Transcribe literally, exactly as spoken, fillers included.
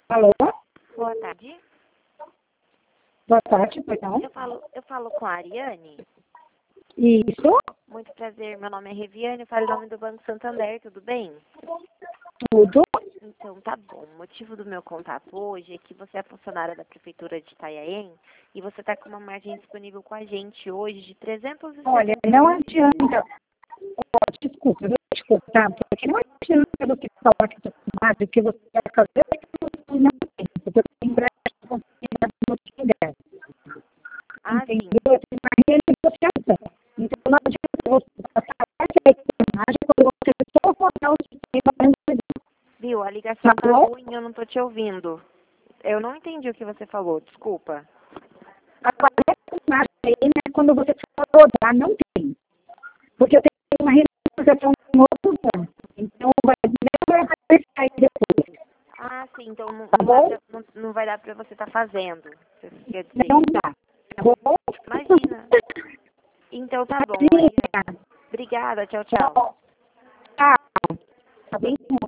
Alô? Boa tarde. Boa tarde, perdão. Eu falo, eu falo com a Ariane. Isso, Muito prazer, meu nome é Reviane, eu falo em nome do Banco Santander, tudo bem? tudo. Então, tá bom. O motivo do meu contato hoje é que você é funcionária da Prefeitura de Itanhaém e você está com uma margem disponível com a gente hoje de trezentos e Olha, setenta não reais. adianta. Ó, desculpa, eu vou te cortar, porque não adianta você falar que eu tô com mais, que você vai fazer o que você não tem, porque eu tenho empréstimo consignado no Tinder. Ah, sim. Entendeu? Eu tenho uma renegociação. Então, não adianta você passar essa imagem quando você só botar o sistema. Viu, a ligação Tá tá bom? ruim, eu não tô te ouvindo. Eu não entendi o que você falou, desculpa. Aparece imagem aí, né? Quando você for rodar, não tem. Porque eu tenho uma renegociação em outro banco. Então, vai, não vai aparecer aí depois. Ah, sim, então não, Tá não, dá bom? pra, não, não vai dar pra você estar fazendo, você quer dizer. Não dá. Tá bom? Imagina. Então tá bom, Ariane. Imagina. Obrigada, tchau, tchau. Tchau. Tá bem?